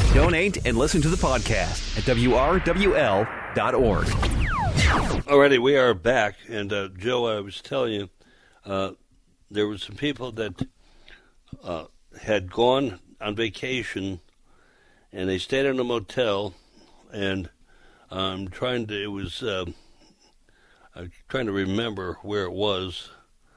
Donate and listen to the podcast at WRWL.org. Alrighty, we are back. And, Joe, I was telling you, there were some people that had gone on vacation, and they stayed in a motel, and I'm trying to remember where it was.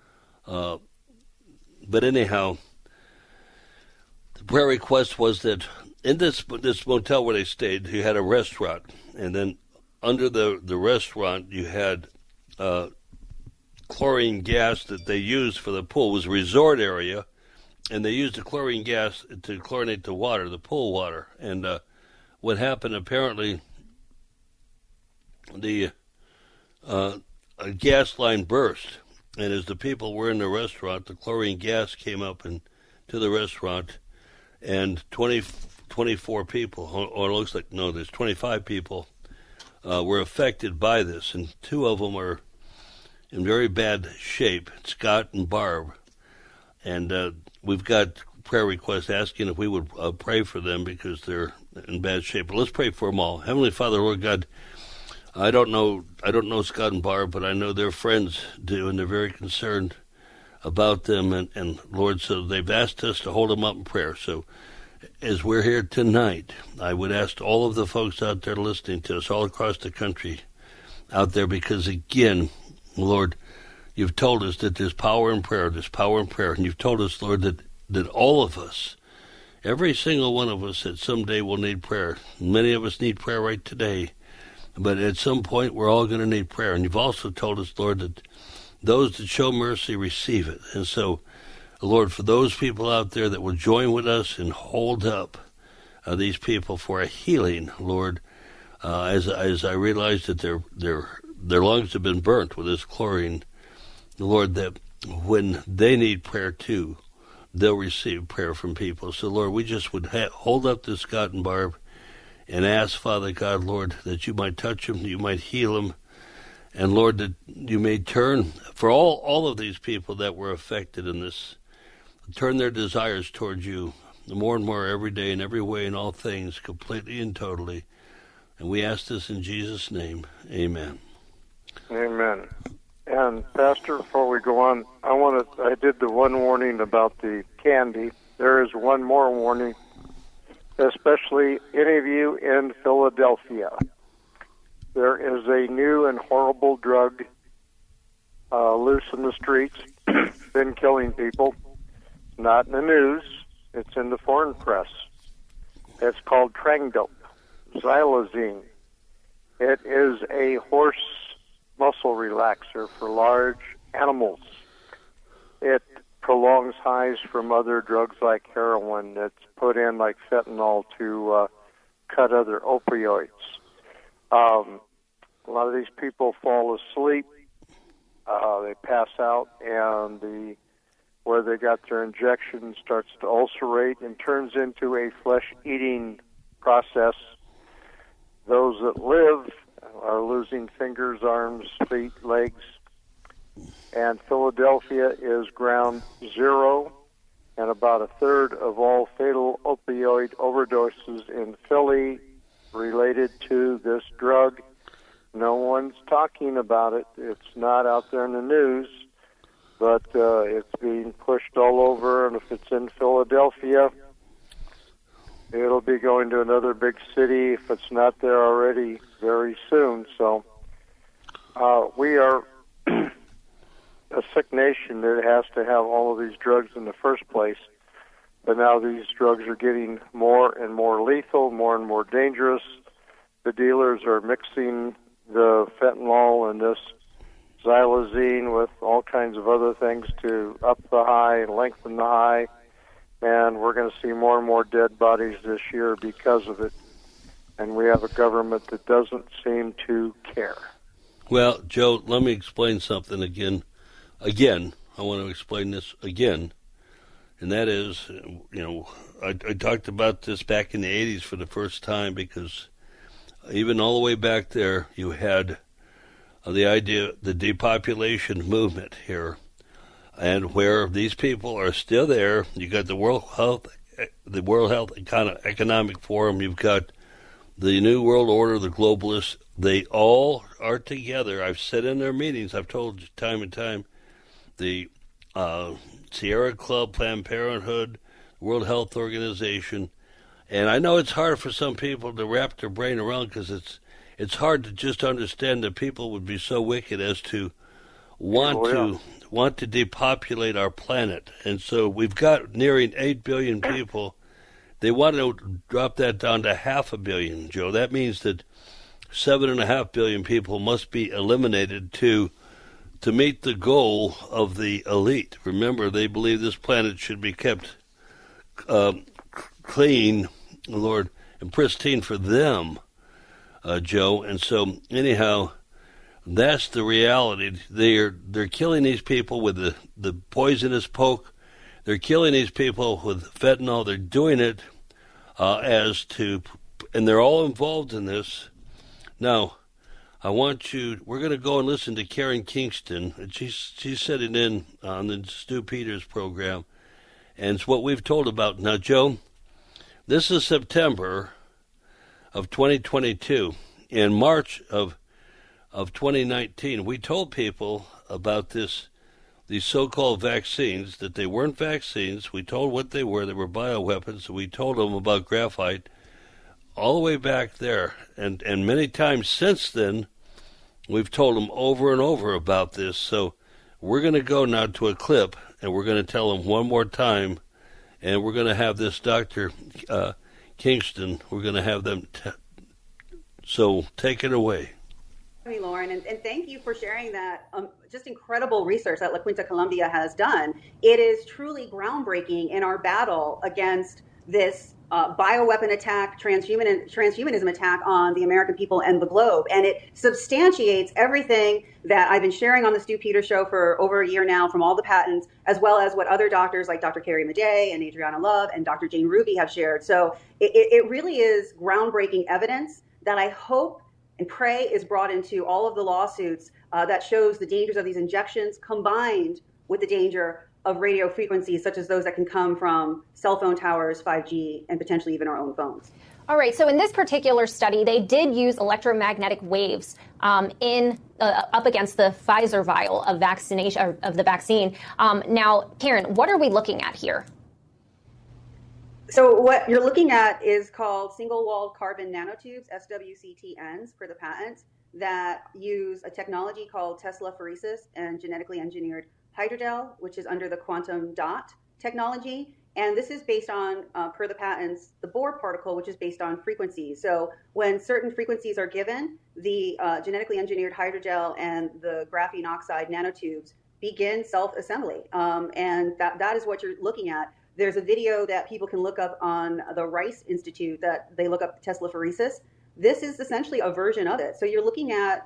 But anyhow, the prayer request was that in this motel where they stayed, you had a restaurant, and then under the restaurant you had chlorine gas that they used for the pool. It was a resort area, and they used the chlorine gas to chlorinate the water, the pool water. And what happened, apparently, a gas line burst, and as the people were in the restaurant, the chlorine gas came up to the restaurant, and 24 people, or it looks like, no, there's 25 people were affected by this, and two of them are in very bad shape, Scott and Barb. And we've got prayer requests asking if we would pray for them because they're in bad shape. But let's pray for them all. Heavenly Father, Lord God, I don't know Scott and Barb, but I know their friends do, and they're very concerned about them. And Lord, so they've asked us to hold them up in prayer. So as we're here tonight, I would ask all of the folks out there listening to us all across the country out there, because again, Lord, you've told us that there's power in prayer, and you've told us, Lord, that all of us, every single one of us, that someday will need prayer. Many of us need prayer right today, but at some point we're all going to need prayer. And you've also told us, Lord, that those that show mercy receive it. And so, Lord, for those people out there that will join with us and hold up these people for a healing, Lord, as I realize that their lungs have been burnt with this chlorine, Lord, that when they need prayer too, they'll receive prayer from people. So, Lord, we just would hold up to Scott and Barb and ask, Father God, Lord, that you might touch them, you might heal them, and, Lord, that you may turn, for all of these people that were affected in this, turn their desires towards you more and more every day in every way in all things, completely and totally. And we ask this in Jesus' name. Amen. Amen. And Pastor, before we go on, I did the one warning about the candy. There is one more warning, especially any of you in Philadelphia. There is a new and horrible drug loose in the streets, been killing people. It's not in the news. It's in the foreign press. It's called Trangdope, xylazine. It is a horse muscle relaxer for large animals. It prolongs highs from other drugs like heroin. It's put in like fentanyl to cut other opioids. A lot of these people fall asleep. They pass out, and where they got their injection starts to ulcerate and turns into a flesh-eating process. Those that live are losing fingers, arms, feet, legs. And Philadelphia is ground zero, and about a third of all fatal opioid overdoses in Philly related to this drug. No one's talking about it. It's not out there in the news, but it's being pushed all over, and if it's in Philadelphia, it'll be going to another big city if it's not there already very soon. So we are a sick nation that has to have all of these drugs in the first place. But now these drugs are getting more and more lethal, more and more dangerous. The dealers are mixing the fentanyl and this xylazine with all kinds of other things to up the high and lengthen the high. And we're going to see more and more dead bodies this year because of it. And we have a government that doesn't seem to care. Well, Joe, let me explain something again. Again, I want to explain this again. And that is, I talked about this back in the 80s for the first time, because even all the way back there, you had the idea, the depopulation movement here. And where these people are still there, you got the World the World Health Economic Forum. You've got the New World Order, the globalists. They all are together. I've said in their meetings, I've told you time and time, the Sierra Club, Planned Parenthood, World Health Organization. And I know it's hard for some people to wrap their brain around because it's hard to just understand that people would be so wicked as to want to depopulate our planet. And so we've got nearing 8 billion people. They want to drop that down to 500 million, Joe. That means that 7.5 billion people must be eliminated to meet the goal of the elite. Remember, they believe this planet should be kept clean, Lord, and pristine for them, Joe. And so, anyhow, that's the reality. They're killing these people with the poisonous poke. They're killing these people with fentanyl. They're doing it and they're all involved in this. Now, we're going to go and listen to Karen Kingston. She's sitting in on the Stu Peters program, and it's what we've told about. Now, Joe, this is September of 2022. In March of 2019, we told people about these so-called vaccines, that they weren't vaccines. We told what they were. They were bioweapons. We told them about graphite all the way back there. And many times since then, we've told them over and over about this. So we're going to go now to a clip, and we're going to tell them one more time, and we're going to have this Dr. Kingston, we're going to have them. So take it away. Hey, Lauren, and thank you for sharing that just incredible research that La Quinta Colombia has done. It is truly groundbreaking in our battle against this bioweapon attack, transhumanism attack on the American people and the globe. And it substantiates everything that I've been sharing on the Stu Peters Show for over a year now, from all the patents, as well as what other doctors like Dr. Carrie Madej and Adriana Love and Dr. Jane Ruby have shared. So it really is groundbreaking evidence that I hope and pray is brought into all of the lawsuits that shows the dangers of these injections, combined with the danger of radio frequencies such as those that can come from cell phone towers, 5G, and potentially even our own phones. All right. So in this particular study, they did use electromagnetic waves up against the Pfizer vial of vaccination of the vaccine. Now, Karen, what are we looking at here? So what you're looking at is called single-walled carbon nanotubes, SWCTNs, for the patent, that use a technology called Tesla phoresis and genetically engineered hydrogel, which is under the quantum dot technology. And this is based on, per the patents, the Bohr particle, which is based on frequencies. So when certain frequencies are given, the genetically engineered hydrogel and the graphene oxide nanotubes begin self-assembly. And that is what you're looking at. There's a video that people can look up on the Rice Institute that they look up Tesla phoresis. This is essentially a version of it. So you're looking at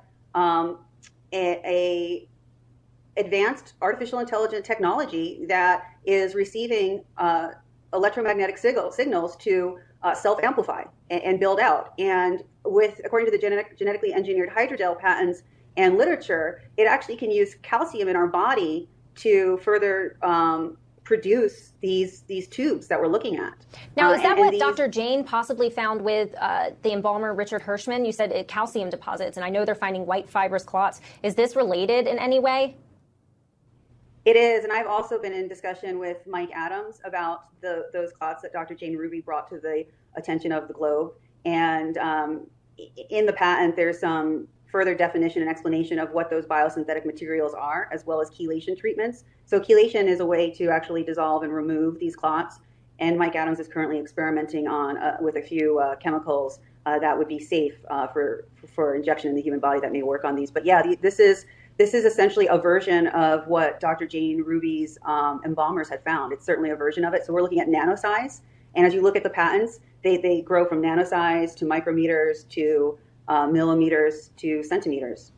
a advanced artificial intelligence technology that is receiving electromagnetic signals to self-amplify and build out. And according to the genetically engineered hydrogel patents and literature, it actually can use calcium in our body to further produce these tubes that we're looking at. Now, is that what Dr. Jane possibly found with the embalmer Richard Hirschman? You said calcium deposits, and I know they're finding white fibrous clots. Is this related in any way? It is, and I've also been in discussion with Mike Adams about those clots that Dr. Jane Ruby brought to the attention of the globe. And in the patent, there's some further definition and explanation of what those biosynthetic materials are, as well as chelation treatments. So chelation is a way to actually dissolve and remove these clots. And Mike Adams is currently experimenting with a few chemicals that would be safe for injection in the human body that may work on these. But yeah, this is essentially a version of what Dr. Jane Ruby's embalmers had found. It's certainly a version of it. So we're looking at nanosize. And as you look at the patents, they grow from nanosize to micrometers to millimeters to centimeters.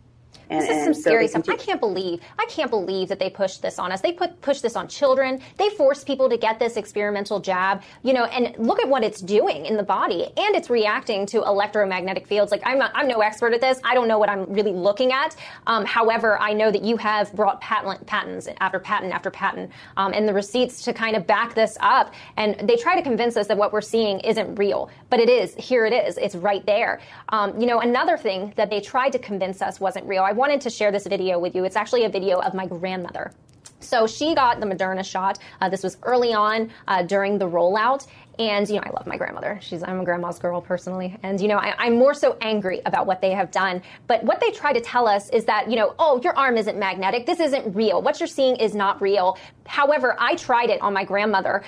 And, this is some scary stuff. I can't believe that they pushed this on us. They pushed this on children. They forced people to get this experimental jab, and look at what it's doing in the body. And it's reacting to electromagnetic fields. Like, I'm no expert at this. I don't know what I'm really looking at. However, I know that you have brought patents after patent after patent, and the receipts to kind of back this up. And they try to convince us that what we're seeing isn't real. But it is. Here it is. It's right there. Another thing that they tried to convince us wasn't real. I wanted to share this video with you. It's actually a video of my grandmother. So she got the Moderna shot. This was early on during the rollout. And, I love my grandmother. I'm a grandma's girl personally. And, I'm more so angry about what they have done. But what they try to tell us is that, oh, your arm isn't magnetic. This isn't real. What you're seeing is not real. However, I tried it on my grandmother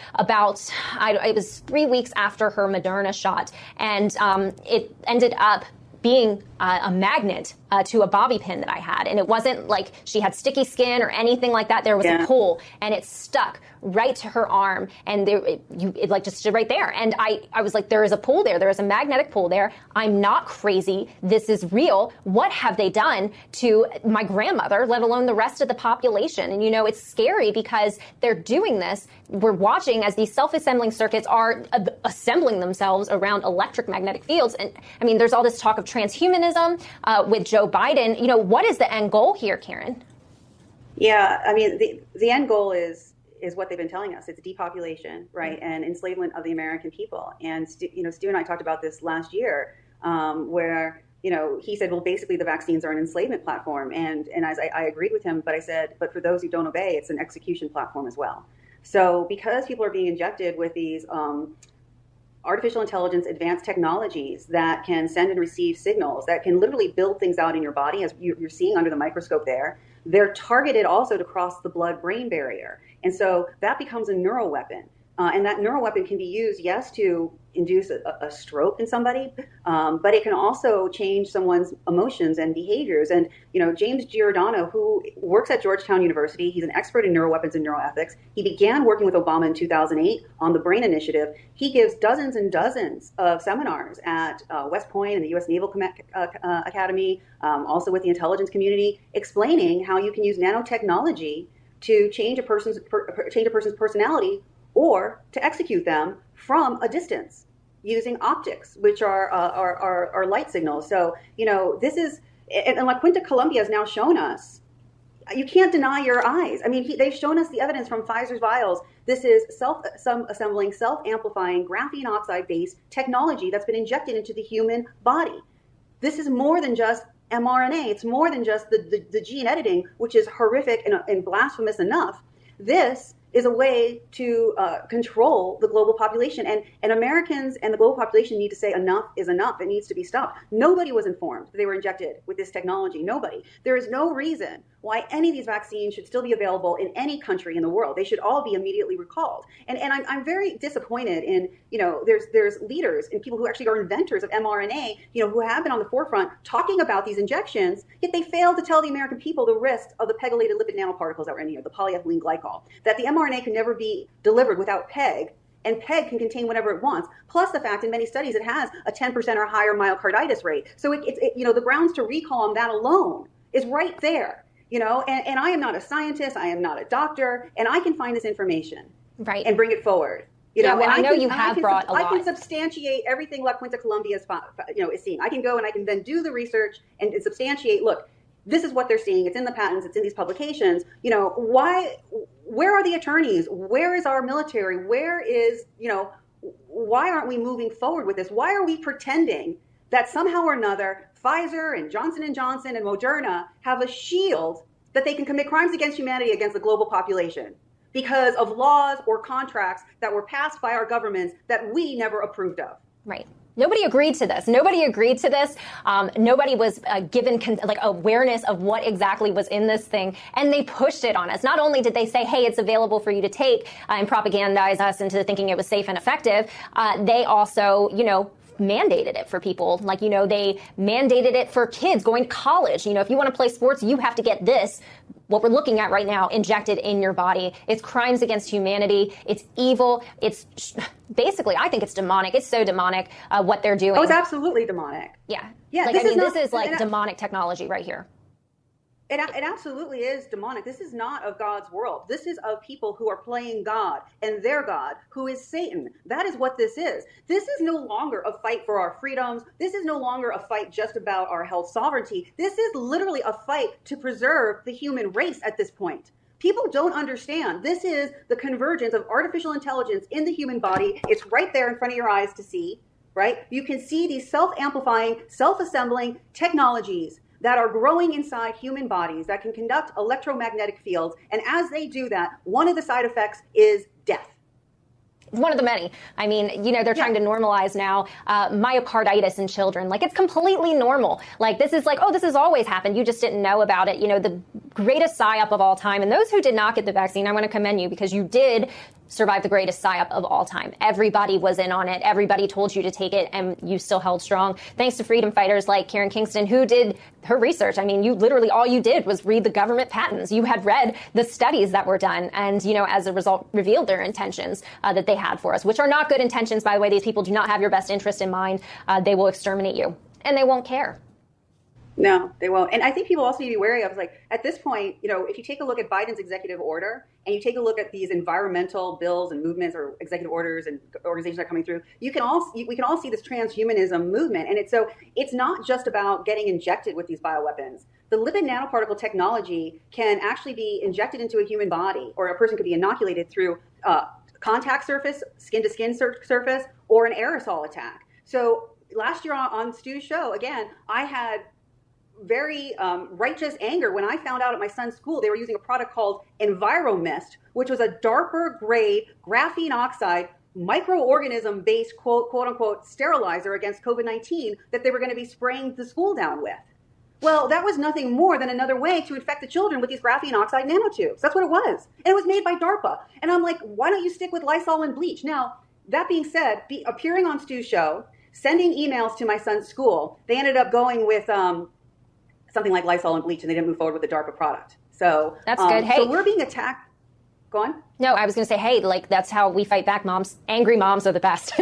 it was 3 weeks after her Moderna shot. And it ended up being a magnet to a bobby pin that I had. And it wasn't like she had sticky skin or anything like that. There was a pull, and it stuck right to her arm, and it like just stood right there. And I was like, there is a pull there. There is a magnetic pull there. I'm not crazy. This is real. What have they done to my grandmother, let alone the rest of the population? And, it's scary because they're doing this. We're watching as these self-assembling circuits are assembling themselves around electric magnetic fields. And, I mean, there's all this talk of transhumanism with Joe Biden. What is the end goal here, Karen? Yeah, I mean, the end goal is what they've been telling us. It's depopulation, right, and enslavement of the American people. And, Stu and I talked about this last year where, he said, well, basically the vaccines are an enslavement platform. And as I agreed with him, but I said, but for those who don't obey, it's an execution platform as well. So because people are being injected with these artificial intelligence, advanced technologies that can send and receive signals, that can literally build things out in your body, as you're seeing under the microscope there, they're targeted also to cross the blood-brain barrier. And so that becomes a neural weapon. And that neural weapon can be used, yes, to induce a stroke in somebody, but it can also change someone's emotions and behaviors. And, James Giordano, who works at Georgetown University, he's an expert in neuroweapons and neuroethics. He began working with Obama in 2008 on the BRAIN Initiative. He gives dozens and dozens of seminars at West Point and the U.S. Naval Academy, also with the intelligence community, explaining how you can use nanotechnology to change a person's personality or to execute them from a distance using optics, which are light signals. So, this is, and La Quinta Colombia has now shown us, you can't deny your eyes. I mean, they've shown us the evidence from Pfizer's vials. This is self-assembling, self-amplifying graphene oxide-based technology that's been injected into the human body. This is more than just mRNA. It's more than just the gene editing, which is horrific and blasphemous enough. This is a way to control the global population. And Americans and the global population need to say enough is enough. It needs to be stopped. Nobody was informed that they were injected with this technology. Nobody. There is no reason why any of these vaccines should still be available in any country in the world. They should all be immediately recalled. And I'm very disappointed in, there's leaders and people who actually are inventors of mRNA, who have been on the forefront talking about these injections, yet they failed to tell the American people the risks of the pegylated lipid nanoparticles that were in here, the polyethylene glycol, that the mRNA can never be delivered without PEG, and PEG can contain whatever it wants, plus the fact in many studies it has a 10% or higher myocarditis rate. So the grounds to recall on that alone is right there. And I am not a scientist, I am not a doctor, and I can find this information and bring it forward. I know you have brought a lot. I can substantiate everything La Quinta Colombia is seeing. I can go and I can then do the research and substantiate, look, this is what they're seeing. It's in the patents. It's in these publications. Where are the attorneys? Where is our military? Why aren't we moving forward with this? Why are we pretending that somehow or another Pfizer and Johnson & Johnson and Moderna have a shield that they can commit crimes against humanity against the global population because of laws or contracts that were passed by our governments that we never approved of? Right. Nobody agreed to this. Nobody was given awareness of what exactly was in this thing, and they pushed it on us. Not only did they say, hey, it's available for you to take and propagandize us into thinking it was safe and effective, they also, mandated it for people. They mandated it for kids going to college. If you want to play sports, you have to get this, what we're looking at right now, injected in your body. It's crimes against humanity. It's evil. It's basically, I think it's demonic. It's so demonic what they're doing. Oh, it's absolutely demonic. Yeah. Yeah. This is demonic technology right here. It absolutely is demonic. This is not of God's world. This is of people who are playing God and their God, who is Satan. That is what this is. This is no longer a fight for our freedoms. This is no longer a fight just about our health sovereignty. This is literally a fight to preserve the human race at this point. People don't understand. This is the convergence of artificial intelligence in the human body. It's right there in front of your eyes to see, right? You can see these self-amplifying, self-assembling technologies that are growing inside human bodies that can conduct electromagnetic fields. And as they do that, one of the side effects is death. One of the many. I mean, they're trying to normalize now myocarditis in children. Like, it's completely normal. Like, this is like, oh, this has always happened. You just didn't know about it. The greatest psyop of all time. And those who did not get the vaccine, I want to commend you, because you did survive the greatest psyop of all time. Everybody was in on it. Everybody told you to take it, and you still held strong. Thanks to freedom fighters like Karen Kingston, who did her research. I mean, you literally, all you did was read the government patents. You had read the studies that were done, and, as a result, revealed their intentions that they had for us, which are not good intentions, by the way. These people do not have your best interest in mind. They will exterminate you, and they won't care. No, they won't. And I think people also need to be wary of, like, at this point, if you take a look at Biden's executive order and you take a look at these environmental bills and movements or executive orders and organizations that are coming through, we can all see this transhumanism movement. And it's not just about getting injected with these bioweapons. The lipid nanoparticle technology can actually be injected into a human body, or a person could be inoculated through contact surface, skin-to-skin surface, or an aerosol attack. So last year on Stu's show, again, I had very righteous anger when I found out at my son's school they were using a product called EnviroMist, which was a DARPA grade graphene oxide microorganism based quote unquote sterilizer against COVID-19 that they were going to be spraying the school down with. Well, that was nothing more than another way to infect the children with these graphene oxide nanotubes. That's what it was. And it was made by DARPA. And I'm like, why don't you stick with Lysol and bleach? Now, that being said, appearing on Stu's show, sending emails to my son's school, they ended up going with something like Lysol and bleach, and they didn't move forward with the DARPA product. So that's good. Hey, so we're being attacked. Go on. No, I was going to say, hey, like, that's how we fight back, moms. Angry moms are the best.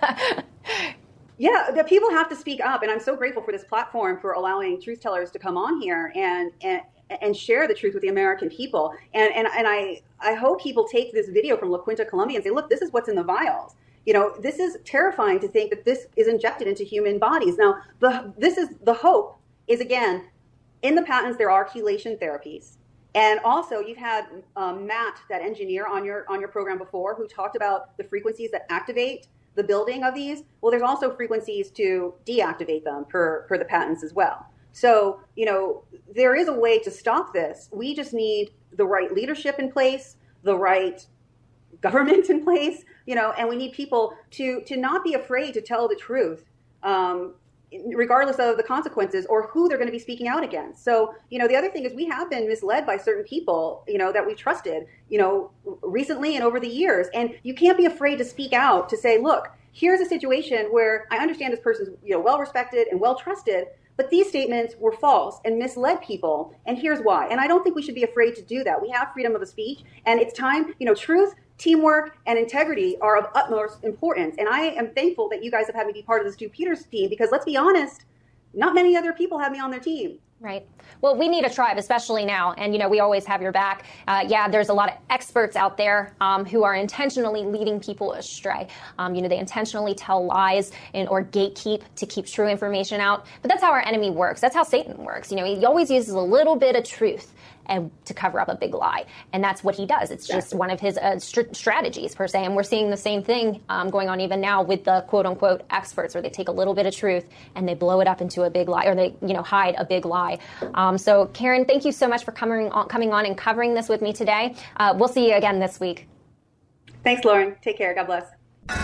Yeah, the people have to speak up, and I'm so grateful for this platform for allowing truth tellers to come on here and share the truth with the American people. And I hope people take this video from La Quinta, Colombia, and say, look, this is what's in the vials. This is terrifying to think that this is injected into human bodies. Now, the hope is, again, in the patents, there are chelation therapies. And also, you've had Matt, that engineer, on your program before, who talked about the frequencies that activate the building of these. Well, there's also frequencies to deactivate them per the patents as well. So, there is a way to stop this. We just need the right leadership in place, the right government in place, and we need people to not be afraid to tell the truth, regardless of the consequences or who they're going to be speaking out against. So, the other thing is we have been misled by certain people, that we trusted, recently and over the years. And you can't be afraid to speak out to say, look, here's a situation where I understand this person's, well-respected and well-trusted, but these statements were false and misled people. And here's why. And I don't think we should be afraid to do that. We have freedom of speech, and it's time, truth, teamwork, and integrity are of utmost importance. And I am thankful that you guys have had me be part of the Stu Peters team, because let's be honest, not many other people have me on their team. Right. Well, we need a tribe, especially now. And, we always have your back. There's a lot of experts out there who are intentionally leading people astray. They intentionally tell lies or gatekeep to keep true information out. But that's how our enemy works. That's how Satan works. He always uses a little bit of truth and to cover up a big lie. And that's what he does. It's just one of his strategies, per se. And we're seeing the same thing going on even now with the quote-unquote experts, where they take a little bit of truth and they blow it up into a big lie, or they hide a big lie. So, Karen, thank you so much for coming on and covering this with me today. We'll see you again this week. Thanks, Lauren. Take care. God bless.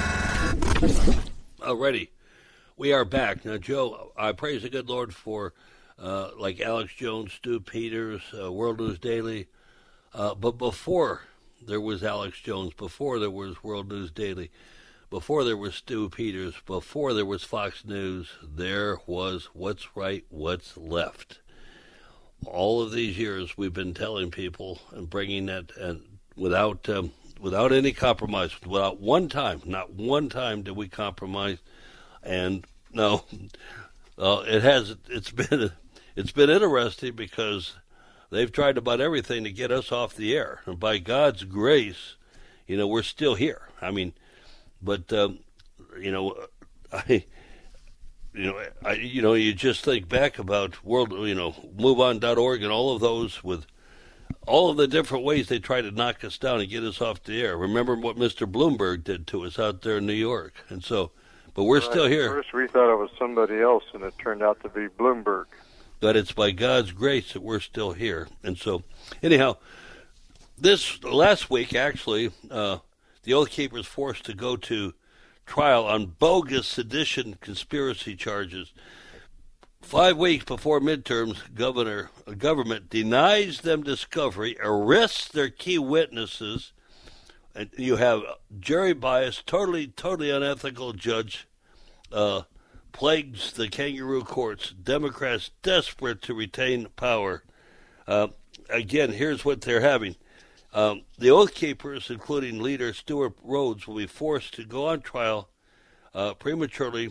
Alrighty. We are back. Now, Joe, I praise the good Lord for like Alex Jones, Stu Peters, World News Daily. But before there was Alex Jones, before there was World News Daily, before there was Stu Peters, before there was Fox News, there was What's Right, What's Left. All of these years we've been telling people and bringing that, and without any compromise, without not one time did we compromise. And no, it's been interesting, because they've tried about everything to get us off the air. And by God's grace, we're still here. I mean, but you just think back about MoveOn.org and all of those, with all of the different ways they try to knock us down and get us off the air. Remember what Mr. Bloomberg did to us out there in New York. And so, but we're still here. At first we thought it was somebody else, and it turned out to be Bloomberg. But it's by God's grace that we're still here. And so, anyhow, this last week, actually, the Oath Keepers forced to go to trial on bogus sedition conspiracy charges. 5 weeks before midterms, government denies them discovery, arrests their key witnesses, and you have jury bias, totally unethical judge, plagues the kangaroo courts, Democrats desperate to retain power. Again, here's what they're having. The Oath Keepers, including leader Stuart Rhodes, will be forced to go on trial prematurely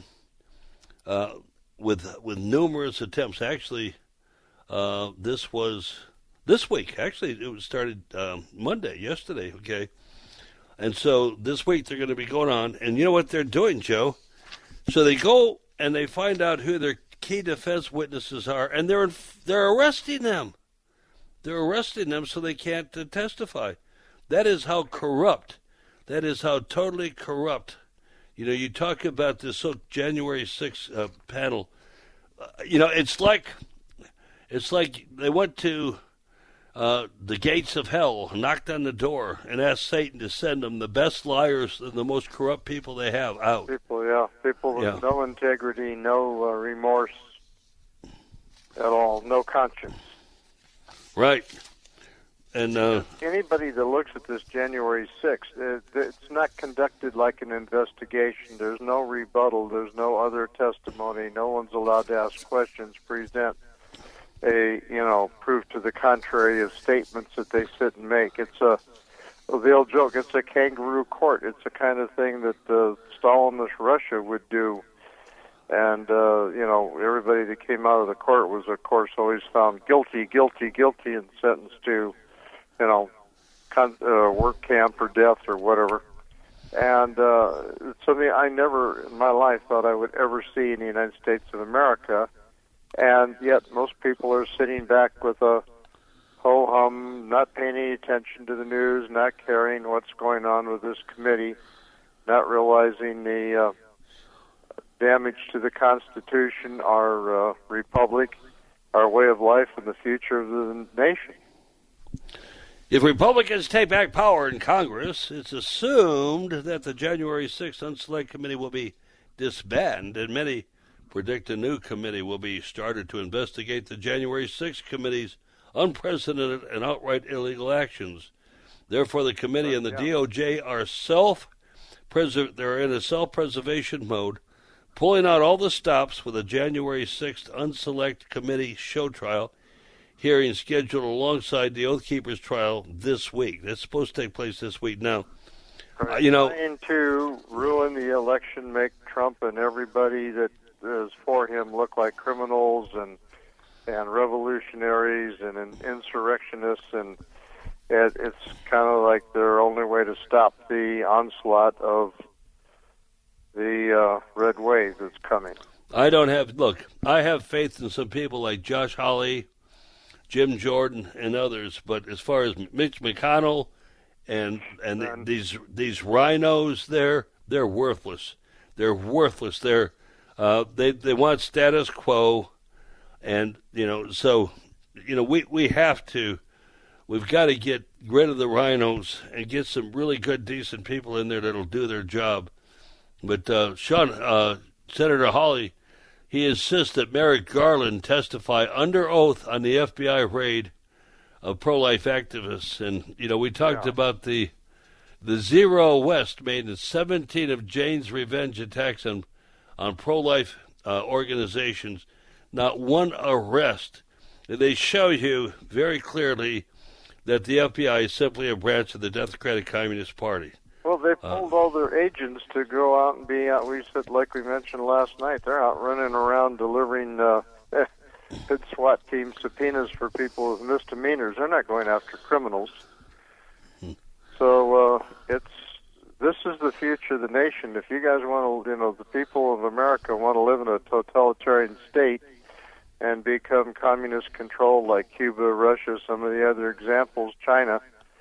with numerous attempts. Actually, this was this week. Actually, it was started yesterday, okay? And so this week they're going to be going on. And you know what they're doing, Joe? So they go and they find out who their key defense witnesses are, and they're arresting them. They're arresting them so they can't testify. That is how corrupt. That is how totally corrupt. You talk about this January 6th panel. It's like they went to the gates of hell, knocked on the door, and asked Satan to send them the best liars and the most corrupt people they have out. People with no integrity, no remorse at all, no conscience. Right. And anybody that looks at this January 6th, it's not conducted like an investigation. There's no rebuttal. There's no other testimony. No one's allowed to ask questions, present proof to the contrary of statements that they sit and make. It's the old joke. It's a kangaroo court. It's the kind of thing that Stalinist Russia would do. And, everybody that came out of the court was, of course, always found guilty, and sentenced to, work camp or death or whatever. And I never in my life thought I would ever see in the United States of America. And yet most people are sitting back with a ho-hum, not paying any attention to the news, not caring what's going on with this committee, not realizing the damage to the Constitution, our republic, our way of life, and the future of the nation. If Republicans take back power in Congress, it's assumed that the January 6th Unselect Committee will be disbanded, and many predict a new committee will be started to investigate the January 6th Committee's unprecedented and outright illegal actions. Therefore, the committee and the DOJ are they're in a self-preservation mode, pulling out all the stops with a January 6th Unselect Committee show trial hearing scheduled alongside the Oath Keepers trial this week. That's supposed to take place this week. Now, trying to ruin the election, make Trump and everybody that is for him look like criminals and revolutionaries and insurrectionists, and it's kind of like their only way to stop the onslaught of the red wave that's coming. I have faith in some people like Josh Hawley, Jim Jordan, and others, but as far as Mitch McConnell and these rhinos, they're worthless. They're worthless. They want status quo, and we've got to get rid of the rhinos and get some really good, decent people in there that'll do their job. But Senator Hawley, he insists that Merrick Garland testify under oath on the FBI raid of pro-life activists. And, we talked about the Zero West made in 17 of Jane's revenge attacks on pro-life organizations. Not one arrest. They show you very clearly that the FBI is simply a branch of the Democratic Communist Party. Well, they pulled all their agents to go out and be out. We said, like we mentioned last night, they're out running around delivering good SWAT team subpoenas for people with misdemeanors. They're not going after criminals. So this is the future of the nation. If you guys want to, the people of America want to live in a totalitarian state and become communist controlled like Cuba, Russia, some of the other examples, China,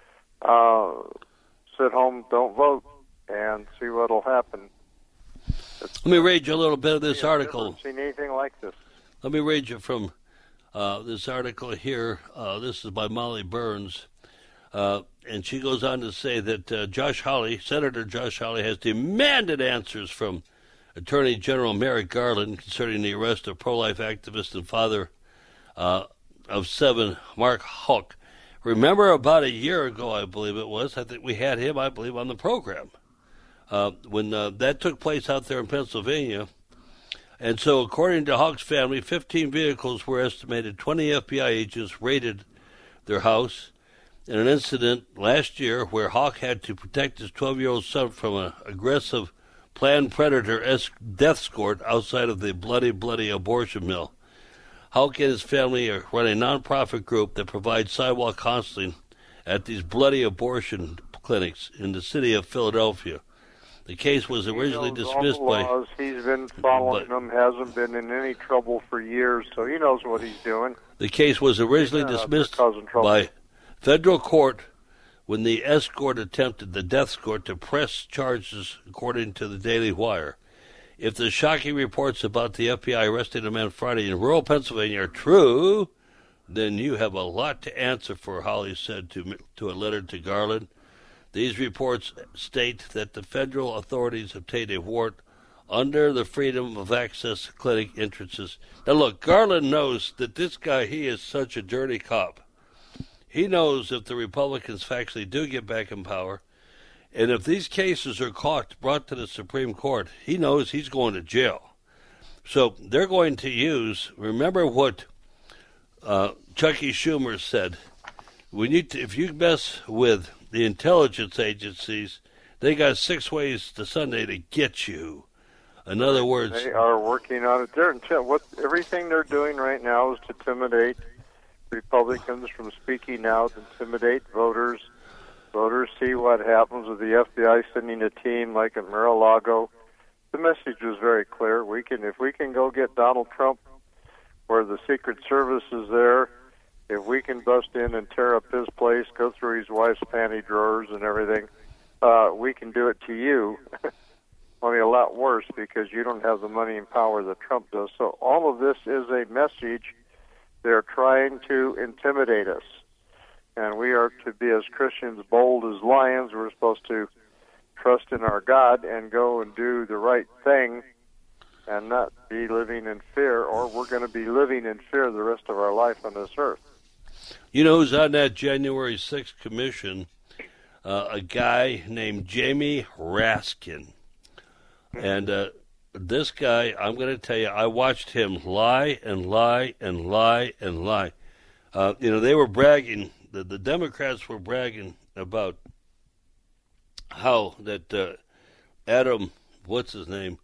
sit home, don't vote, and see what will happen. Let me read you a little bit of this article. I've never seen anything like this. Let me read you from this article here. This is by Molly Burns. And she goes on to say that Senator Josh Hawley, has demanded answers from Attorney General Merrick Garland concerning the arrest of pro-life activist and father of 7, Mark Houck. Remember about a year ago, I believe it was, I think we had him, I believe, on the program. When that took place out there in Pennsylvania. And so according to Houck's family, 15 vehicles were estimated. 20 FBI agents raided their house in an incident last year where Houck had to protect his 12-year-old son from an aggressive Planned Predator death escort outside of the bloody abortion mill. Houck and his family run a nonprofit group that provides sidewalk counseling at these bloody abortion clinics in the city of Philadelphia. The case was originally dismissed all the laws. He's been following them, hasn't been in any trouble for years, so he knows what he's doing. The case was originally dismissed by federal court when the death escort, to press charges, according to the Daily Wire. If the shocking reports about the FBI arresting a man Friday in rural Pennsylvania are true, then you have a lot to answer for, Hawley said to a letter to Garland. These reports state that the federal authorities obtained a warrant under the Freedom of Access clinic entrances. Now look, Garland knows that this guy, he is such a dirty cop. He knows if the Republicans actually do get back in power, and if these cases are brought to the Supreme Court, he knows he's going to jail. So they're going to use, remember what Chucky Schumer said, if you mess with the intelligence agencies, they got 6 ways to Sunday to get you. In other words, they are working on it. Everything they're doing right now is to intimidate Republicans from speaking out, intimidate voters. Voters see what happens with the FBI sending a team like at Mar-a-Lago. The message was very clear. If we can go get Donald Trump where the Secret Service is there, if we can bust in and tear up his place, go through his wife's panty drawers and everything, we can do it to you. Only a lot worse because you don't have the money and power that Trump does. So all of this is a message. They're trying to intimidate us. And we are to be, as Christians, bold as lions. We're supposed to trust in our God and go and do the right thing and not be living in fear, or we're going to be living in fear the rest of our life on this earth. You know who's on that January 6th commission? A guy named Jamie Raskin. And this guy, I'm going to tell you, I watched him lie and lie and lie and lie. They were bragging, the Democrats were bragging about how that Adam, what's his name,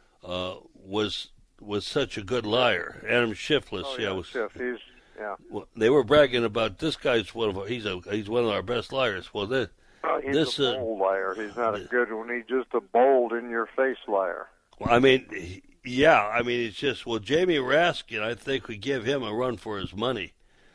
was such a good liar. Adam Schiff, Schiff, Well, they were bragging about this guy's he's one of our best liars. Well, he's a bold liar. He's not a good one. He's just a bold, in-your-face liar. Well, it's just, Jamie Raskin, I think we give him a run for his money.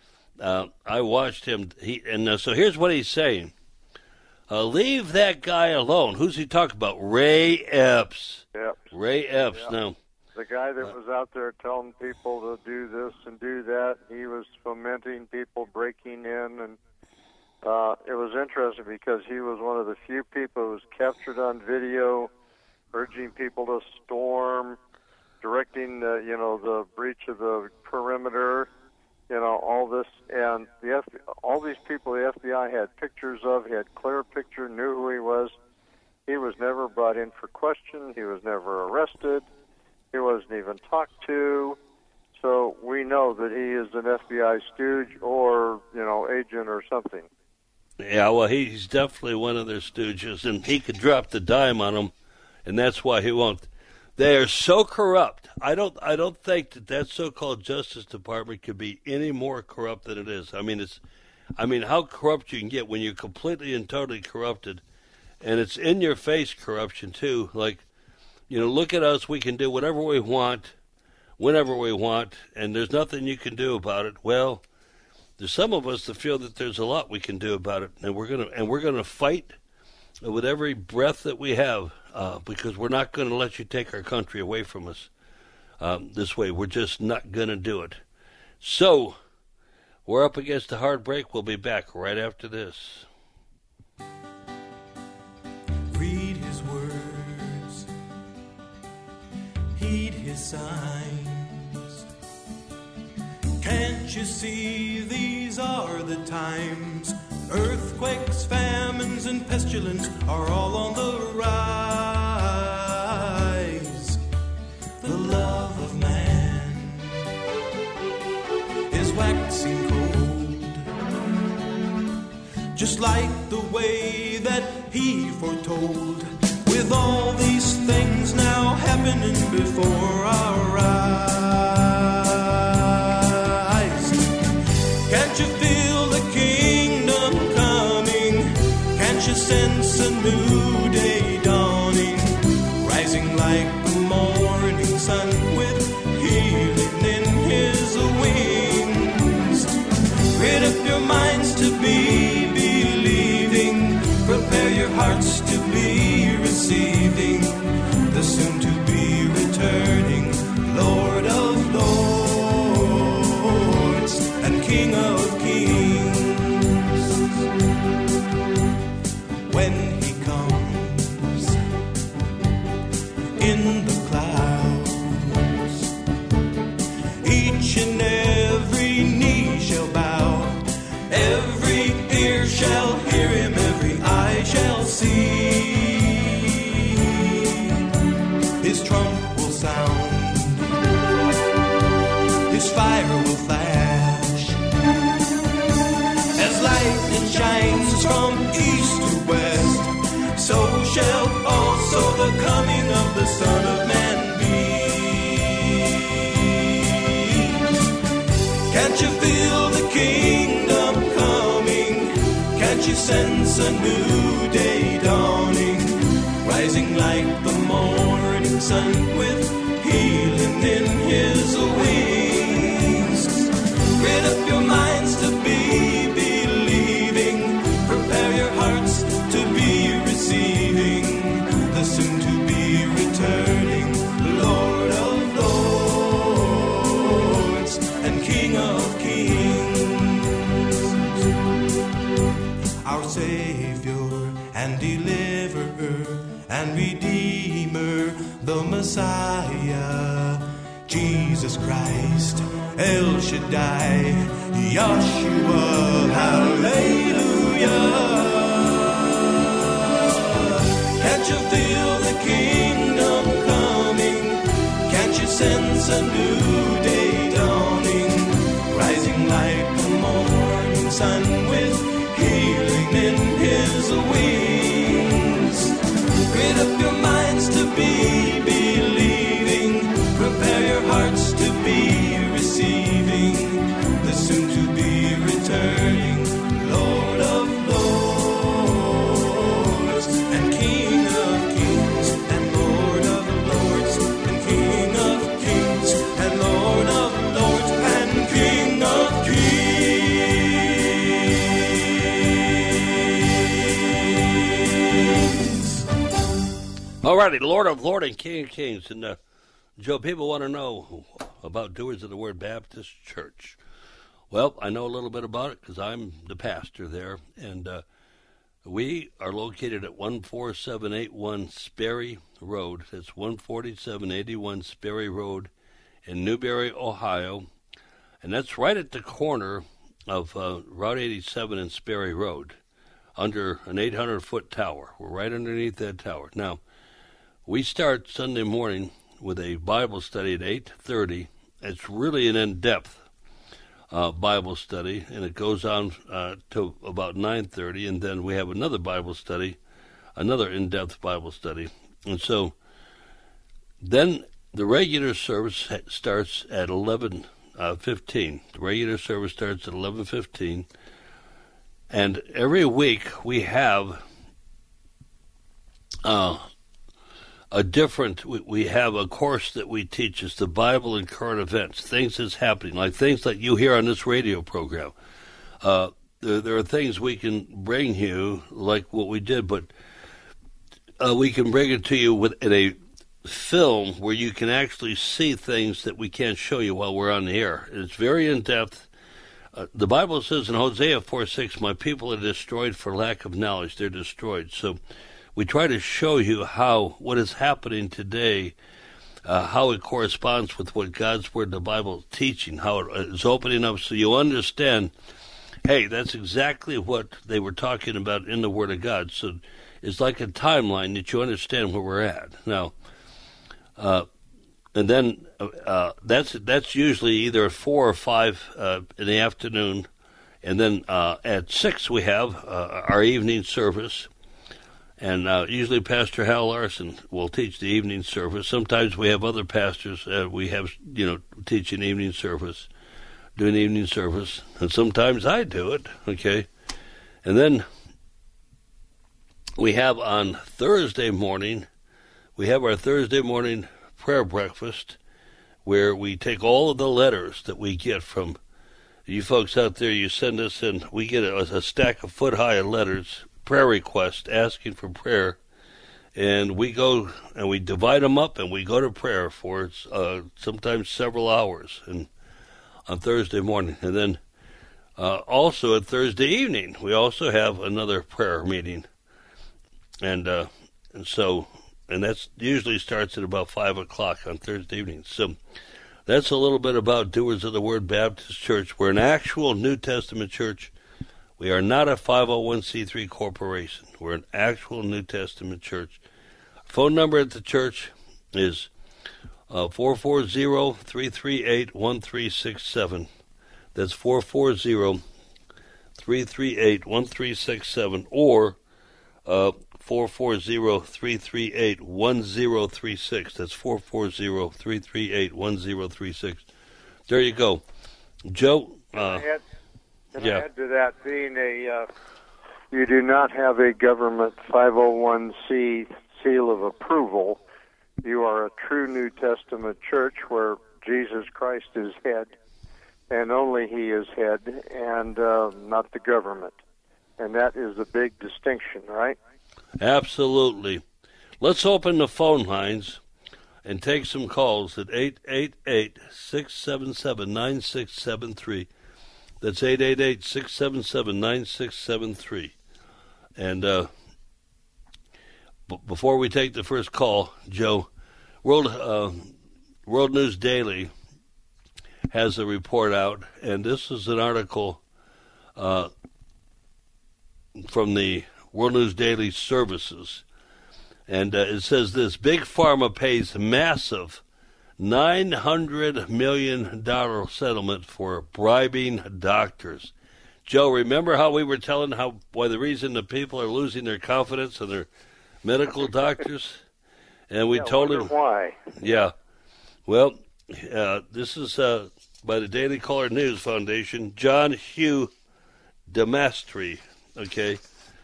I watched him, so here's what he's saying. Leave that guy alone. Who's he talking about? Ray Epps. Yep. Ray Epps. Yep. Now, the guy that was out there telling people to do this and do that, he was fomenting people breaking in, and it was interesting because he was one of the few people who was captured on video, urging people to storm, directing the breach of the perimeter, all this, and all these people the FBI had pictures of. He had clear picture, knew who he was. He was never brought in for question. He was never arrested. He wasn't even talked to. So we know that he is an FBI stooge or, agent or something. Yeah, well, he's definitely one of their stooges, and he could drop the dime on them, and that's why he won't. They are so corrupt. I don't think that so-called Justice Department could be any more corrupt than it is. I mean, how corrupt you can get when you're completely and totally corrupted, and it's in your face corruption too. Like, look at us. We can do whatever we want, whenever we want, and there's nothing you can do about it. Well, there's some of us that feel that there's a lot we can do about it, and we're gonna fight with every breath that we have, because we're not going to let you take our country away from us this way. We're just not going to do it. So, we're up against a hard break. We'll be back right after this. Read his words, heed his signs. Can't you see these are the times? Earthquakes, famines, and pestilence are all on the rise. The love of man is waxing cold, just like the way that he foretold. With all these things now happening before our eyes, can't you feel the kingdom coming? Can't you sense a new day dawning, rising like the morning sun with healing in his wings? Rid up your minds to be believing, prepare your hearts to be receiving the soon-to-be returning Lord of Lords and King of Kings. When he comes in the clouds, each and every knee shall bow, every ear shall hear him, every eye shall see. His trump will sound, his fire will flash, as lightning shines from east to west, so shall also the coming of the Son of Man be. Can't you feel the kingdom coming? Can't you sense a new day dawning, rising like the morning sun with healing in his wings? Rid up your minds to be believing, prepare your hearts to be receiving the soon-to-be returning Lord of Lords and King of Kings. Our Savior and Deliverer and Redeemer, the Messiah, Jesus Christ, El Shaddai, Yahshua, hallelujah. Can't you feel the kingdom coming? Can't you sense a new day dawning, rising like the morning sun with healing in his wings? Rid up your minds to be believing, prepare your hearts to be receiving the soon-to-be returning Lord of Lords and King of Kings and Lord of Lords and King of Kings and Lord of Lords and King of Kings. Alrighty, Lord of Lords and King of Kings. And Joe, people want to know about Doers of the Word Baptist Church. Well, I know a little bit about it because I'm the pastor there, and we are located at 14781 Sperry Road. That's 14781 Sperry Road in Newberry, Ohio, and that's right at the corner of Route 87 and Sperry Road, under an 800-foot tower. We're right underneath that tower. Now, we start Sunday morning with a Bible study at 8:30. It's really an in-depth Bible study, and it goes on to about 9:30, and then we have another Bible study, another in-depth Bible study. And so Then the regular service starts at 11:15. The regular service starts at 11:15. And every week we have we have a course that we teach. It's the Bible and current events, things that's happening, like things like you hear on this radio program. There are things we can bring you, like what we did, but we can bring it to you in a film where you can actually see things that we can't show you while we're on the air. It's very in-depth. The Bible says in Hosea 4:6, "My people are destroyed for lack of knowledge." They're destroyed. So we try to show you what is happening today, how it corresponds with what God's Word, the Bible, is teaching, how it is opening up so you understand, hey, that's exactly what they were talking about in the Word of God. So it's like a timeline that you understand where we're at. Now, and then that's usually either at 4 or 5 in the afternoon. And then at 6 we have our evening service. And usually Pastor Hal Larson will teach the evening service. Sometimes we have other pastors we have, teaching evening service, doing evening service. And sometimes I do it, okay? And then we have on Thursday morning, we have our Thursday morning prayer breakfast where we take all of the letters that we get from you folks out there. You send us in, we get a stack of foot-high of letters, prayer requests asking for prayer, and we go and we divide them up and we go to prayer for sometimes several hours and on Thursday morning. And then also at Thursday evening we also have another prayer meeting, and that usually starts at about 5 o'clock on Thursday evening. So that's a little bit about Doers of the Word Baptist Church. We're an actual New Testament church. We are not a 501c3 corporation. We're an actual New Testament church. Phone number at the church is 440-338-1367. That's 440-338-1367 or 440-338-1036. That's 440-338-1036. There you go. Joe, Can I add to that, being you do not have a government 501c seal of approval. You are a true New Testament church where Jesus Christ is head, and only He is head, and not the government. And that is a big distinction, right? Absolutely. Let's open the phone lines and take some calls at 888-677-9673. That's 888-677-9673. And before we take the first call, Joe, World News Daily has a report out, and this is an article from the World News Daily Services. And it says this: Big Pharma pays massive $900 million settlement for bribing doctors. Joe, remember how we were telling why the reason the people are losing their confidence in their medical doctors? And we told them why. Yeah. Well, this is by the Daily Caller News Foundation. John Hugh Demastri, okay.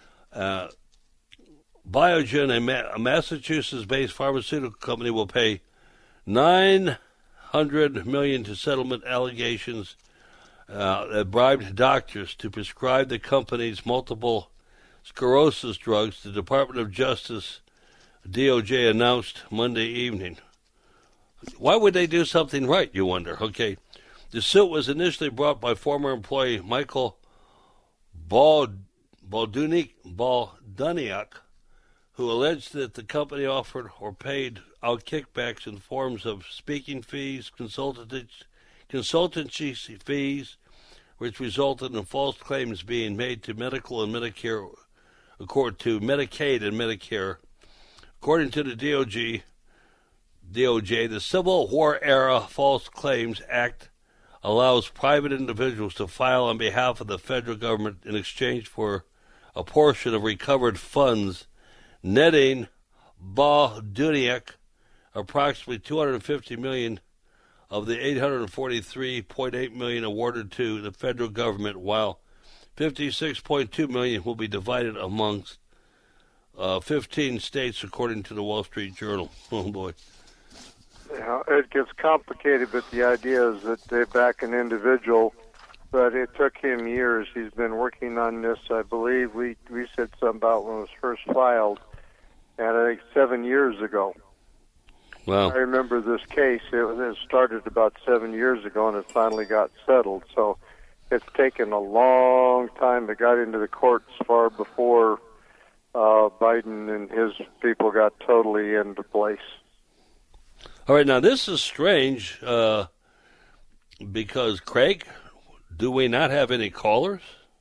Biogen, a Massachusetts-based pharmaceutical company, will pay $900 million to settlement allegations that bribed doctors to prescribe the company's multiple sclerosis drugs. The Department of Justice, DOJ, announced Monday evening. Why would they do something right, you wonder? Okay. The suit was initially brought by former employee Michael Balduniak, who alleged that the company offered or paid out kickbacks in forms of speaking fees, consultancy fees, which resulted in false claims being made to Medicaid and Medicare. According to the DOJ, the Civil War Era False Claims Act allows private individuals to file on behalf of the federal government in exchange for a portion of recovered funds, netting Balduniak approximately $250 million of the $843.8 million awarded to the federal government, while $56.2 million will be divided amongst 15 states, according to the Wall Street Journal. Oh, boy. Yeah, it gets complicated, but the idea is that they back an individual, but it took him years. He's been working on this, I believe. We said something about when it was first filed, and I think 7 years ago. Wow. I remember this case. It started about 7 years ago, and it finally got settled. So it's taken a long time. It got into the courts far before Biden and his people got totally into place. All right, now this is strange because, Craig, do we not have any callers?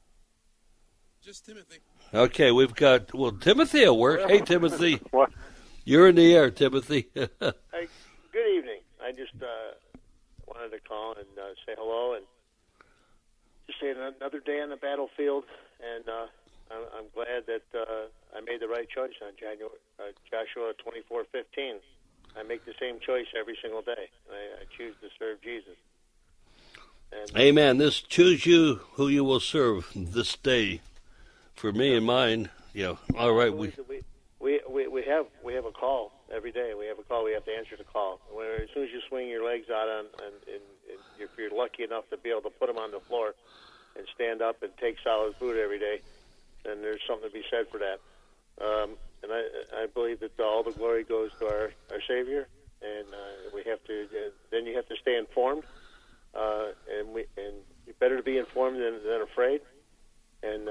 Just Timothy. Okay, we've got, Timothy will work. Hey, Timothy. What? You're in the air, Timothy. Hey, good evening. I just wanted to call and say hello and just say another day on the battlefield, and I'm glad that I made the right choice on Joshua 24:15. I make the same choice every single day. I choose to serve Jesus. And, Amen. This choose you who you will serve this day. For me and mine, all right. We have a call every day. We have a call. We have to answer the call. As soon as you swing your legs out and if you're lucky enough to be able to put them on the floor and stand up and take solid food every day, then there's something to be said for that. And I believe that all the glory goes to our Savior, and we have to. Then you have to stay informed, and it's better to be informed than afraid. And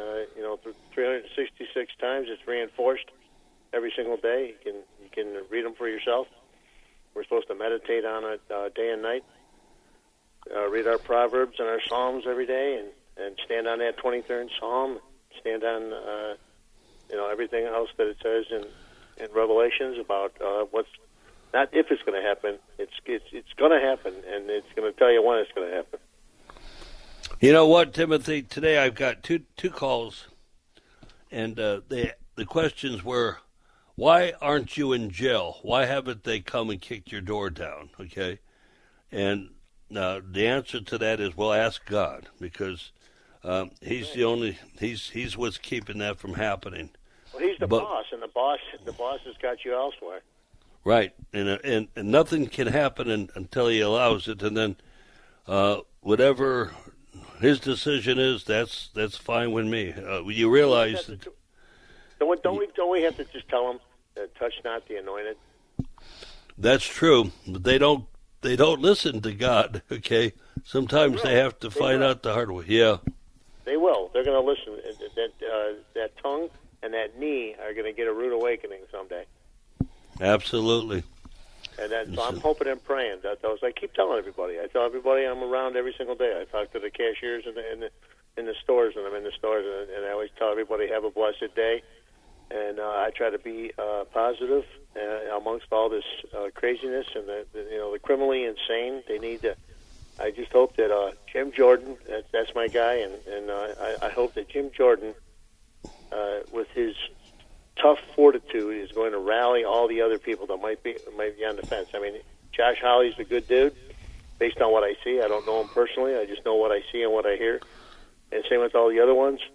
366 times it's reinforced every single day. You can read them for yourself. We're supposed to meditate on it day and night. Read our Proverbs and our Psalms every day, and stand on that 23rd Psalm. Stand on everything else that it says in Revelations about what's not if it's going to happen. It's going to happen, and it's going to tell you when it's going to happen. You know what, Timothy? Today I've got two calls, and the questions were, why aren't you in jail? Why haven't they come and kicked your door down? Okay, and the answer to that is, well, ask God, because he's the only he's what's keeping that from happening. Well, he's the boss, and the boss has got you elsewhere. Right, and nothing can happen until he allows it, and then whatever his decision is, that's fine with me. You realize that. Don't we have to just tell him, touch not the anointed? That's true, but they don't listen to God. Okay, sometimes they have to find out the hard way. Yeah, they will. They're going to listen. That tongue and that knee are going to get a rude awakening someday. Absolutely. And so I'm hoping and praying that those. I keep telling everybody. I tell everybody I'm around every single day. I talk to the cashiers in the stores, and I'm in the stores, and I always tell everybody, have a blessed day. And I try to be positive amongst all this craziness and the criminally insane. They need to. I just hope that Jim Jordan, that's my guy, and I hope that Jim Jordan, with his tough fortitude, is going to rally all the other people that might be on the fence. I mean, Josh Hawley's a good dude, based on what I see. I don't know him personally. I just know what I see and what I hear. And same with all the other ones.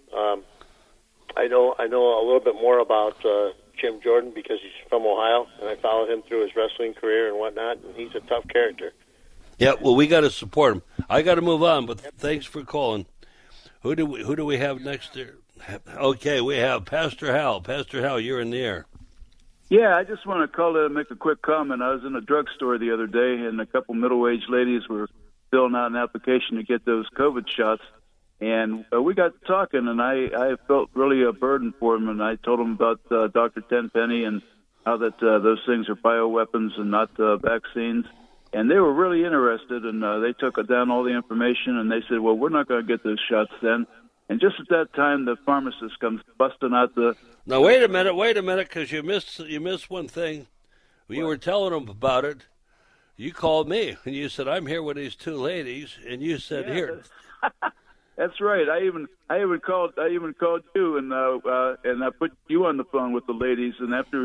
I know a little bit more about Jim Jordan because he's from Ohio, and I followed him through his wrestling career and whatnot. And he's a tough character. Yeah, well, we got to support him. I got to move on, but thanks for calling. Who do we have next there? Okay, we have Pastor Hal. Pastor Hal, you're in the air. Yeah, I just want to call to make a quick comment. I was in a drugstore the other day, and a couple middle-aged ladies were filling out an application to get those COVID shots. And we got talking, and I felt really a burden for them. And I told them about Dr. Tenpenny and how that those things are bioweapons and not vaccines. And they were really interested, and they took down all the information, and they said, well, we're not going to get those shots then. And just at that time, the pharmacist comes busting out the... Now, wait a minute, because you missed one thing. You were telling them about it. You called me, and you said, I'm here with these two ladies, and you said, yeah, here. That's right. I even called you, and I put you on the phone with the ladies, and after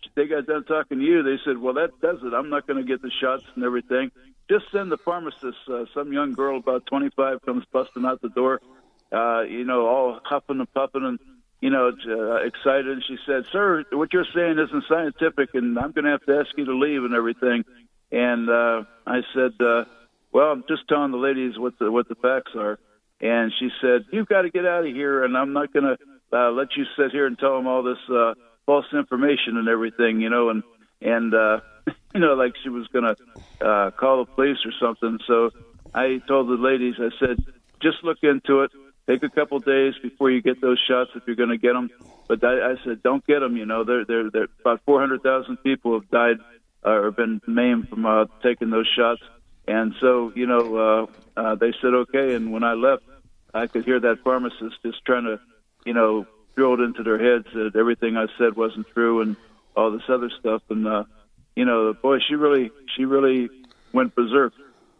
they got done talking to you, they said, well, that does it. I'm not going to get the shots and everything. Just send the pharmacist. Some young girl about 25 comes busting out the door, all huffing and puffing and, excited. And she said, sir, what you're saying isn't scientific, and I'm going to have to ask you to leave and everything. And I said, well, I'm just telling the ladies what the facts are. And she said, you've got to get out of here, and I'm not going to let you sit here and tell them all this false information and everything, and like she was going to call the police or something. So I told the ladies, I said, just look into it. Take a couple days before you get those shots if you're going to get them. But I said, don't get them. They're about 400,000 people have died or been maimed from taking those shots. And so, they said, okay. And when I left, I could hear that pharmacist just trying to, drill it into their heads that everything I said wasn't true and all this other stuff. And, boy, she really went berserk.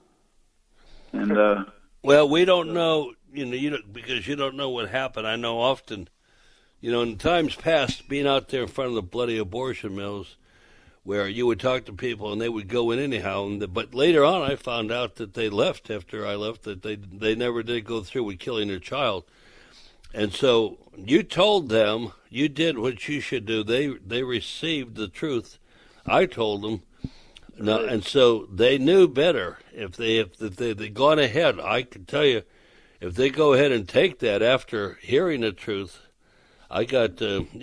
And, well, we don't know, because you don't know what happened. I know often, in times past, being out there in front of the bloody abortion mills, where you would talk to people and they would go in anyhow. But later on, I found out that they left after I left, that they never did go through with killing their child. And so you told them, you did what you should do. They received the truth. I told them. No, and so they knew better. If they'd gone ahead, I can tell you, if they go ahead and take that after hearing the truth, I got,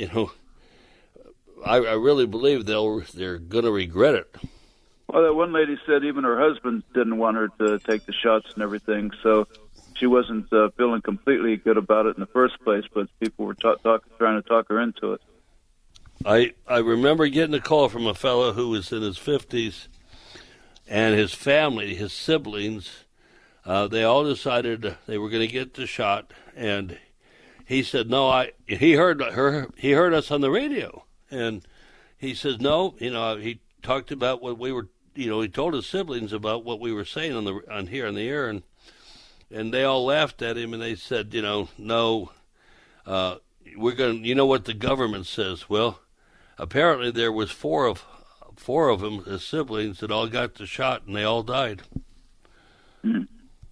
I really believe they're going to regret it. Well, that one lady said even her husband didn't want her to take the shots and everything, so she wasn't feeling completely good about it in the first place, but people were trying to talk her into it. I remember getting a call from a fellow who was in his 50s, and his family, his siblings, they all decided they were going to get the shot, and he said, no, he heard us on the radio, and he says, no, he talked about what we were, he told his siblings about what we were saying on here on the air, and they all laughed at him, and they said, no, we're going to, what the government says. Well, apparently there was four of them, his siblings, that all got the shot, and they all died. Hmm.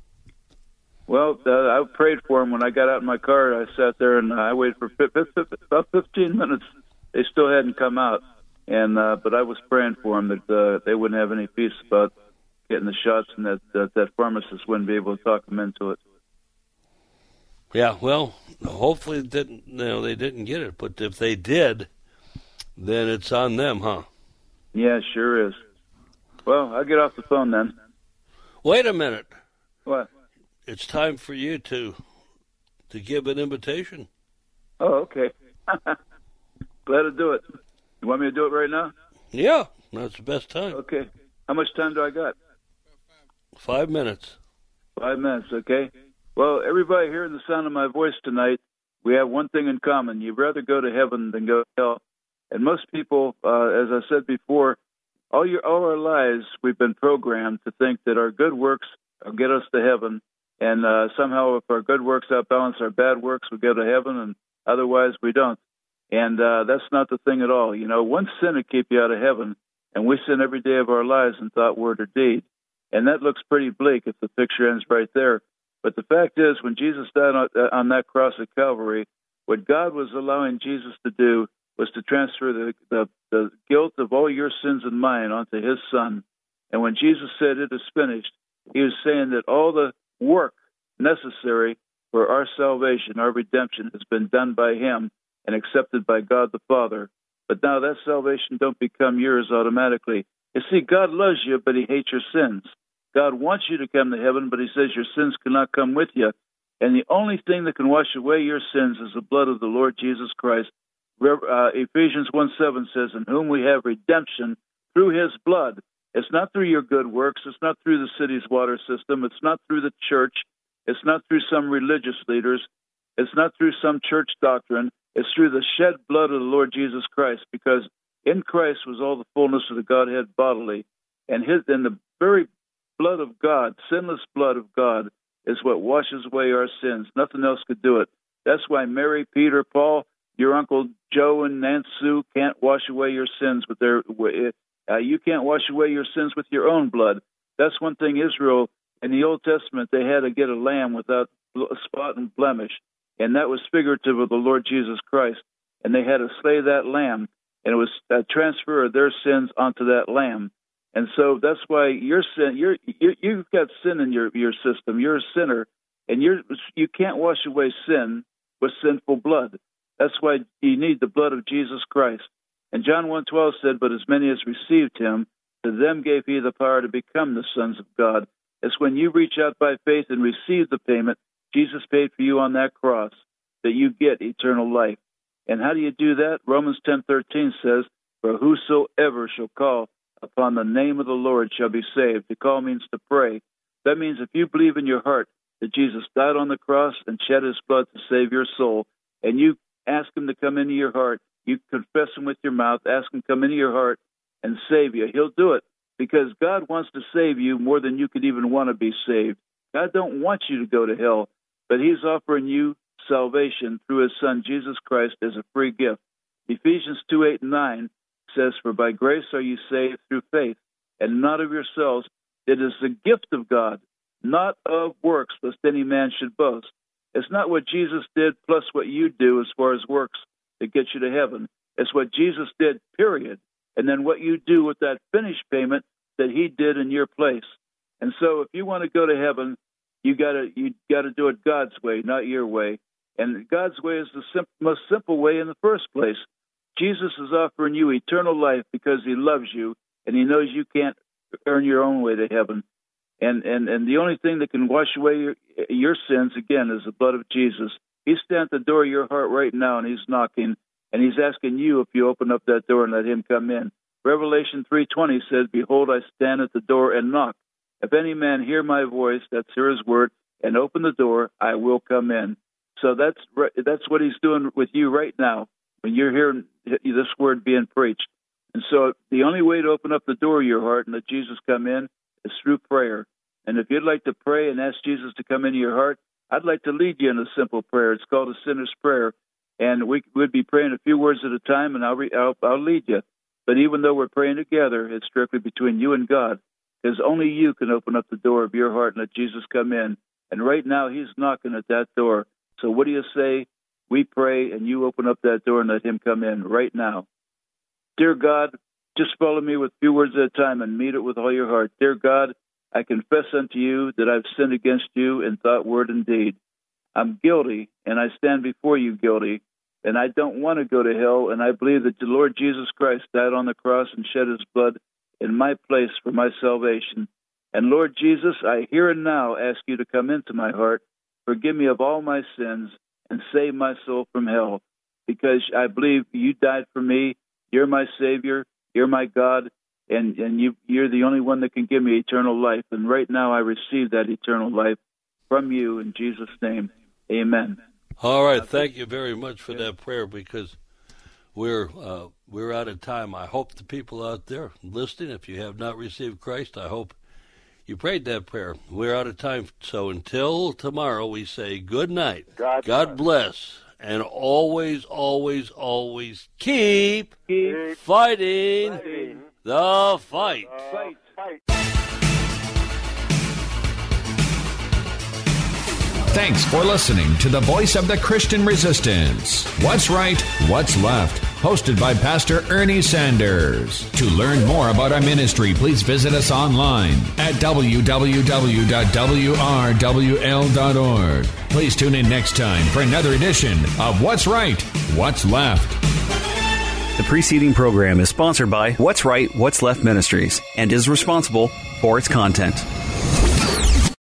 Well, I prayed for him when I got out in my car. I sat there and I waited for about 15 minutes. They still hadn't come out, and but I was praying for them that they wouldn't have any peace about getting the shots, and that pharmacist wouldn't be able to talk them into it. Yeah, well, hopefully they didn't get it, but if they did, then it's on them, huh? Yeah, sure is. Well, I'll get off the phone then. Wait a minute. What? It's time for you to give an invitation. Oh, okay. Glad to do it. You want me to do it right now? Yeah, that's the best time. Okay. How much time do I got? 5 minutes. 5 minutes, okay. Well, everybody hearing the sound of my voice tonight, we have one thing in common. You'd rather go to heaven than go to hell. And most people, as I said before, all our lives we've been programmed to think that our good works will get us to heaven. And somehow if our good works outbalance our bad works, we go to heaven, and otherwise we don't. And that's not the thing at all. One sin will keep you out of heaven, and we sin every day of our lives in thought, word, or deed. And that looks pretty bleak if the picture ends right there. But the fact is, when Jesus died on that cross at Calvary, what God was allowing Jesus to do was to transfer the guilt of all your sins and mine onto his Son. And when Jesus said it is finished, he was saying that all the work necessary for our salvation, our redemption, has been done by him and accepted by God the Father. But now that salvation don't become yours automatically. You see, God loves you, but he hates your sins. God wants you to come to heaven, but he says your sins cannot come with you. And the only thing that can wash away your sins is the blood of the Lord Jesus Christ. Ephesians 1:7 says, in whom we have redemption through his blood. It's not through your good works. It's not through the city's water system. It's not through the church. It's not through some religious leaders. It's not through some church doctrine. It's through the shed blood of the Lord Jesus Christ, because in Christ was all the fullness of the Godhead bodily. And the very blood of God, sinless blood of God, is what washes away our sins. Nothing else could do it. That's why Mary, Peter, Paul, your Uncle Joe and Aunt Sue can't wash away your sins with their. You can't wash away your sins with your own blood. That's one thing Israel in the Old Testament, they had to get a lamb without spot and blemish, and that was figurative of the Lord Jesus Christ. And they had to slay that lamb, and it was a transfer of their sins onto that lamb. And so that's why your sin, you've got sin in your system. You're a sinner, and you can't wash away sin with sinful blood. That's why you need the blood of Jesus Christ. And John 1:12 said, "But as many as received him, to them gave he the power to become the sons of God." It's when you reach out by faith and receive the payment Jesus paid for you on that cross that you get eternal life. And how do you do that? Romans 10:13 says, "For whosoever shall call upon the name of the Lord shall be saved." To call means to pray. That means if you believe in your heart that Jesus died on the cross and shed his blood to save your soul, and you ask him to come into your heart, you confess him with your mouth, ask him to come into your heart and save you, he'll do it, because God wants to save you more than you could even want to be saved. God don't want you to go to hell, but he's offering you salvation through his son Jesus Christ as a free gift. Ephesians 2:8-9 says, "For by grace are you saved through faith, and not of yourselves. It is the gift of God, not of works, lest any man should boast." It's not what Jesus did plus what you do as far as works that get you to heaven. It's what Jesus did, period. And then what you do with that finished payment that he did in your place. And so if you want to go to heaven, you gotta do it God's way, not your way. And God's way is the most simple way in the first place. Jesus is offering you eternal life because he loves you, and he knows you can't earn your own way to heaven. And the only thing that can wash away your sins, again, is the blood of Jesus. He's standing at the door of your heart right now, and he's knocking, and he's asking you if you open up that door and let him come in. Revelation 3:20 says, "Behold, I stand at the door and knock. If any man hear my voice," that's hear his word, "and open the door, I will come in." So that's what he's doing with you right now when you're hearing this word being preached. And so the only way to open up the door of your heart and let Jesus come in is through prayer. And if you'd like to pray and ask Jesus to come into your heart, I'd like to lead you in a simple prayer. It's called a sinner's prayer. And we'd be praying a few words at a time, and I'll lead you. But even though we're praying together, it's strictly between you and God, because only you can open up the door of your heart and let Jesus come in. And right now, he's knocking at that door. So what do you say? We pray, and you open up that door and let him come in right now. Dear God, just follow me with a few words at a time and meet it with all your heart. Dear God, I confess unto you that I've sinned against you in thought, word, and deed. I'm guilty, and I stand before you guilty, and I don't want to go to hell, and I believe that the Lord Jesus Christ died on the cross and shed his blood in my place for my salvation. And Lord Jesus, I here and now ask you to come into my heart, forgive me of all my sins, and save my soul from hell, because I believe you died for me. You're my Savior. You're my God, and you're the only one that can give me eternal life. And right now I receive that eternal life from you in Jesus' name. Amen. All right. Thank you very much for that prayer, because we're out of time. I hope the people out there listening, if you have not received Christ, I hope you prayed that prayer. We're out of time. So until tomorrow, we say good night. God bless. And always, always, always keep fighting the fight. Thanks for listening to the Voice of the Christian Resistance. What's Right, What's Left? Hosted by Pastor Ernie Sanders. To learn more about our ministry, please visit us online at www.wrwl.org. Please tune in next time for another edition of What's Right, What's Left. The preceding program is sponsored by What's Right, What's Left Ministries and is responsible for its content.